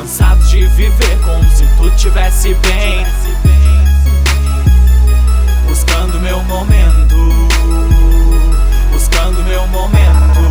Cansado de viver como se tudo tivesse bem, buscando meu momento, buscando meu momento.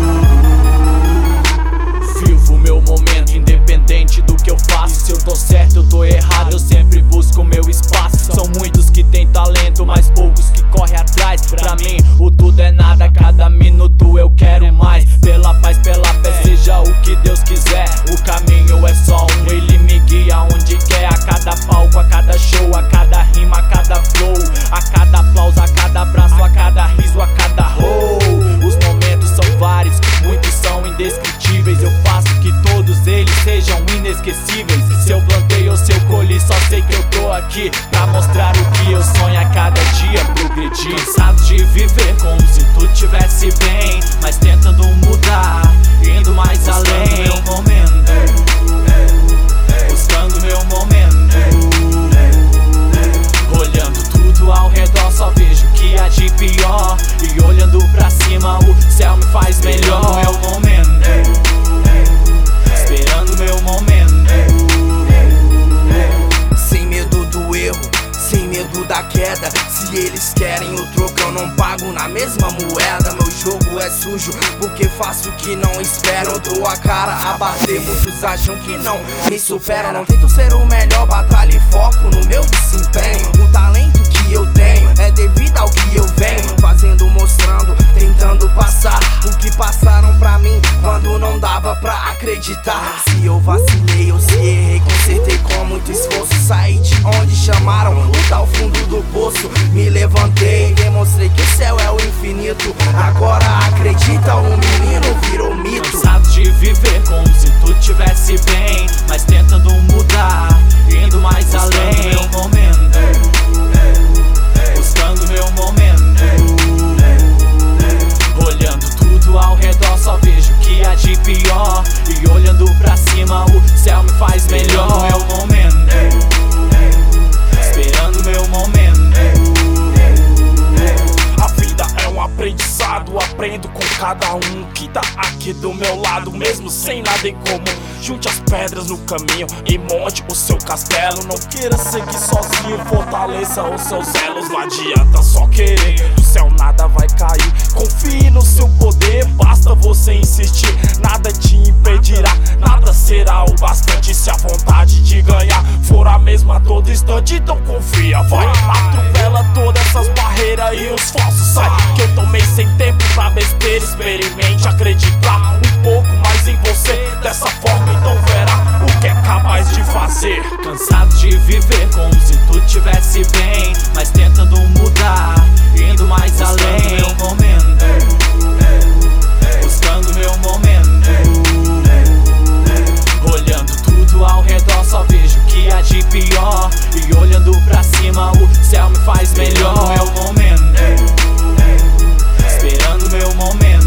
Vivo meu momento, independente do que eu faço. Se eu tô certo, eu tô errado, eu sempre busco meu espaço. São muitos que têm talento, mas poucos que correm atrás. Pra mim, o tudo é nada, cada minuto eu quero mais. Pela paz, pela fé, seja o que Deus quiser. O caminho é só um, Ele me guia onde quer. A cada palco, a cada show, a cada rima, a cada flow, a cada aplauso, a cada abraço, a cada riso, a cada roll. Os momentos são vários, muitos são indescritíveis. Eu faço que todos eles sejam inesquecíveis. Se eu plantei ou se eu colhi, só sei que eu tô aqui pra mostrar o que eu sonho a cada dia progredir. Cansado de viver como se tudo tivesse bem, mas tentando mudar, indo mais além. Meu momento, buscando meu momento, olhando tudo ao redor, só vejo o que há de pior. E olhando pra cima, o céu me faz melhor. Meu momento, esperando meu momento, sem medo do erro, sem medo da queda. Se eles querem o troco, eu não pago na mesma moeda. Meu jogo é sujo porque faço o que não espero. Eu dou a cara a bater, muitos acham que não me superam. Não tento ser o melhor, batalha e foco no meu desempenho. O talento que eu tenho é devido ao que eu venho fazendo, mostrando, tentando passar o que passaram pra mim quando não dava pra acreditar. Se eu vacilei, eu se errei, consertei com muito esforço. Saí de onde chamaram o tal fundo do poço. Me levantei, demonstrei que o céu é o infinito. Agora acredita, o menino virou mito. Cansado de viver como se tudo tivesse bem, mas tentando mudar, indo mais além. Meu momento, buscando meu momento, olhando tudo ao redor, só vejo o que há de pior. E olhando pra cima, o céu me faz melhor. Meu momento, esperando meu momento. A vida é um aprendizado, aprendo com cada um que tá aqui do meu lado, mesmo sem nada em comum. Junte as pedras no caminho e monte o seu castelo. Não queira seguir sozinho, fortaleça os seus elos. Não adianta só querer, do céu nada vai cair. Confie no seu poder, basta você insistir. Nada te impedirá, nada será o bastante. Se a vontade de ganhar for a mesma a todo instante, então confia, vai. Atropela todas essas barreiras e os falsos sai. Que eu tomei sem tempo pra besteira, experimente acreditar um pouco mais em você. Dessa forma então verá o que é capaz de fazer. Cansado de viver como se tudo tivesse bem, mas tentando mudar, indo mais além. Meu momento, buscando meu momento, olhando tudo ao redor, só vejo o que há de pior. E olhando pra cima, o céu me faz melhor. Meu momento, esperando meu momento.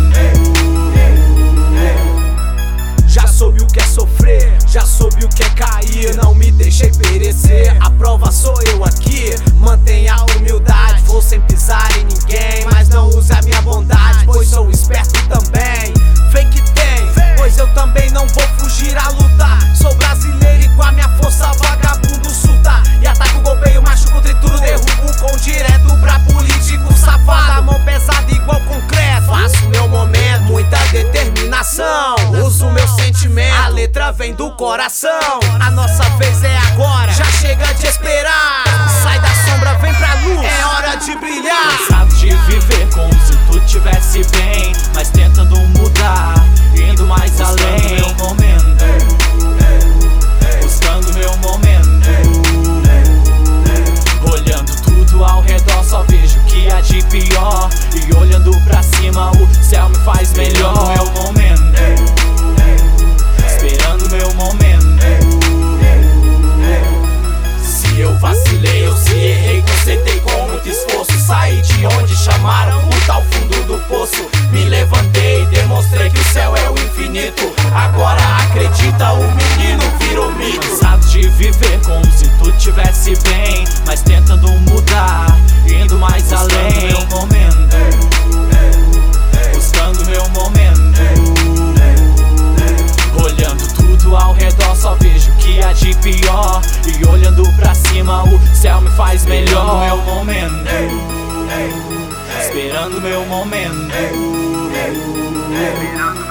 Já soube o que é sofrer, já soube o que é cair. Não me deixei perecer, a prova sou eu aqui. Mantenha a humildade, vou sem pisar em ninguém. Mas não use a minha bondade, pois sou esperto também. Vem que tem, pois eu também não vou fugir a lutar. Sou brasileiro e com a minha força vagabundo surta. E ataco, golpeio, machuco, trituro, derrubo com direto pra político safado. A mão pesada igual concreto, faço meu momento, muita determinação. Uso meu sentimento, a letra vem do coração. A nossa vez é agora, já chega de esperar. Sai da sombra, vem pra luz, é hora de brilhar. Cansado de viver como se tudo tivesse bem, mas tentando mudar, indo mais além. Meu momento, buscando meu momento, olhando tudo ao redor, só vejo o que há de pior. E olhando pra cima, o céu me faz melhor. Meu momento, esperando meu momento. Se eu vacilei, eu se errei, consertei com muito esforço. Saí de onde chamaram o tal fundo do poço. Me levantei, demonstrei que o céu é o infinito. Agora acredita, o menino virou mito. Cansado de viver como se tudo tivesse bem, mas tentando mudar, indo mais além. Meu momento, buscando meu momento, olhando tudo ao redor, só vejo meu momento.